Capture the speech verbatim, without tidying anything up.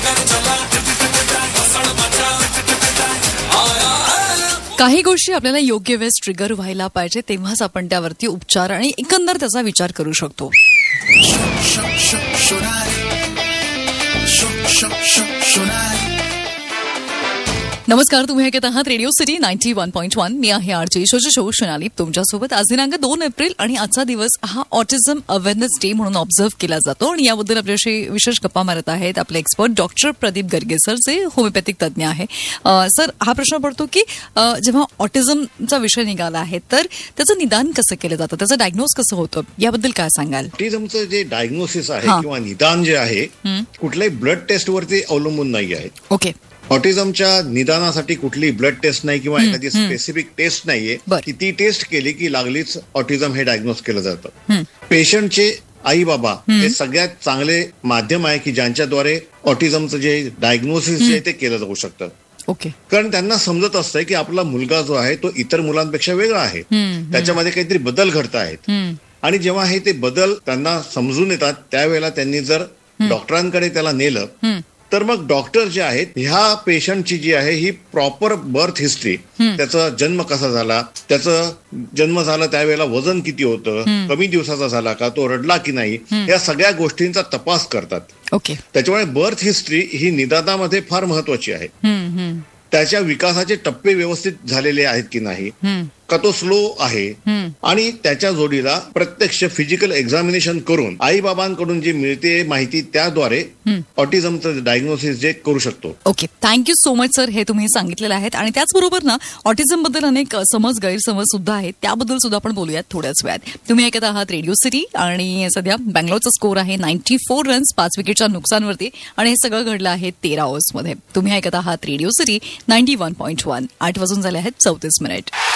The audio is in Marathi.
काही गोष्टी आपल्याला योग्य वेळेस ट्रिगर व्हायला पाहिजे, तेव्हाच आपण त्यावरती उपचार आणि एकंदर त्याचा विचार करू शकतो. नमस्कार, तुम्ही ऐकत आहात radio city ninety one point one. मी आहे आरजे शोशो शोनाली तुमच्यासोबत. आज दिनांक दोन एप्रिल आणि आजचा दिवस हा ऑटिझम अवेअरनेस डे म्हणून ऑब्झर्व्ह केला जातो आणि याबद्दल आपल्याशी विशेष गप्पा मारत आहेत आपले expert doctor Pradeep Garge sir, जे होमिओपॅथिक तज्ज्ञ आहे. सर, हा प्रश्न पडतो की जेव्हा ऑटिझमचा विषय निघाला आहे तर त्याचं निदान कसं केलं जातं, त्याचं डायग्नोज कसं होतं, याबद्दल काय सांगाल? ऑटिझमचं जे डायग्नोसिस आहे किंवा निदान जे आहे कुठल्याही ब्लड टेस्टवरती अवलंबून नाही आहे. ओके. ऑटिझमच्या निदानासाठी कुठली ब्लड टेस्ट नाही किंवा एखादी स्पेसिफिक टेस्ट नाहीये की ती टेस्ट केली की लागलीच ऑटिझम हे डायग्नोज केलं जातं. पेशंटचे आई बाबा हे सगळ्यात चांगले माध्यम आहे की ज्यांच्याद्वारे ऑटिझमचं जे डायग्नोसिस जे ते केलं जाऊ शकतं. ओके. कारण त्यांना समजत असतंय की आपला मुलगा जो आहे तो इतर मुलांपेक्षा वेगळा आहे, त्याच्यामध्ये काहीतरी बदल घडत आहेत. आणि जेव्हा हे ते बदल त्यांना समजून येतात त्यावेळेला त्यांनी जर डॉक्टरांकडे त्याला नेलं तर मग डॉक्टर जे आहेत ह्या पेशंटची जी आहे ही प्रॉपर बर्थ हिस्ट्री, त्याचा जन्म कसा झाला, त्याचं जन्म झाला त्यावेळेला वजन किती होतं, कमी दिवसाचा झाला का, तो रडला की नाही, या सगळ्या गोष्टींचा तपास करतात. ओके. त्याच्यामुळे बर्थ हिस्ट्री ही निदानामध्ये फार महत्वाची आहे. त्याच्या विकासाचे टप्पे व्यवस्थित झालेले आहेत की नाही, का तो स्लो आहे, आणि त्याच्या जोडीला प्रत्यक्ष फिजिकल एक्झामिनेशन करून आई बाबांकडून जी मिळते माहिती त्याद्वारे ऑटिझमचं डायग्नोसिस जे करू शकतो. Okay, thank you so much sir, हे तुम्ही सांगितलेलं आहेत. आणि त्याचबरोबर ना ऑटिझम बद्दल अनेक समज गैरसमज सुद्धा आहेत, त्याबद्दल सुद्धा आपण बोलूयात थोड्याच वेळात. तुम्ही ऐकत आहात रेडिओ सिटी आणि सध्या बँगलोरचा स्कोर आहे नाईन्टी फोर रन्स पाच विकेटच्या नुकसानवरती आणि हे सगळं घडलं आहे तेरा ओव्हर्समध्ये. तुम्ही ऐकत आहात radio city ninety one point one. आठ वाजून झाले आहेत चौतीस मिनिट.